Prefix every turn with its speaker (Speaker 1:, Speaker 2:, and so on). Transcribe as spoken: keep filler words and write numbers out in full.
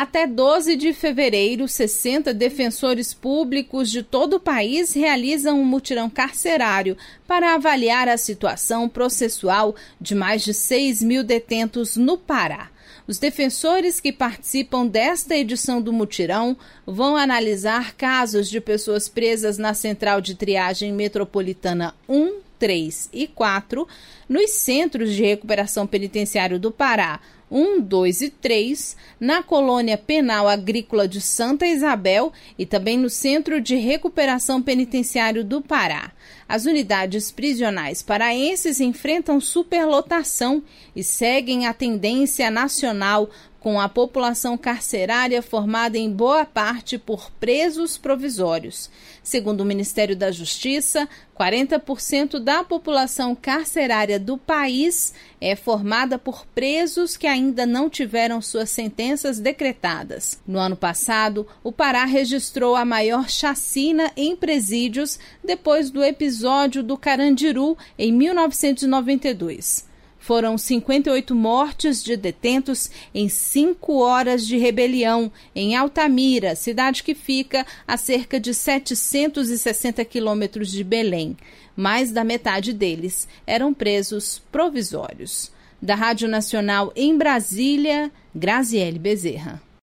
Speaker 1: Até doze de fevereiro, sessenta defensores públicos de todo o país realizam um mutirão carcerário para avaliar a situação processual de mais de seis mil detentos no Pará. Os defensores que participam desta edição do mutirão vão analisar casos de pessoas presas na Central de Triagem Metropolitana um, três e quatro, nos Centros de Recuperação Penitenciário do Pará um, dois e três, na Colônia Penal Agrícola de Santa Isabel e também no Centro de Recuperação Penitenciário do Pará. As unidades prisionais paraenses enfrentam superlotação e seguem a tendência nacional, com a população carcerária formada em boa parte por presos provisórios. Segundo o Ministério da Justiça, quarenta por cento da população carcerária do país é formada por presos que ainda não tiveram suas sentenças decretadas. No ano passado, o Pará registrou a maior chacina em presídios depois do episódio do Carandiru, em mil novecentos e noventa e dois. Foram cinquenta e oito mortes de detentos em cinco horas de rebelião em Altamira, cidade que fica a cerca de setecentos e sessenta quilômetros de Belém. Mais da metade deles eram presos provisórios. Da Rádio Nacional em Brasília, Graziele Bezerra.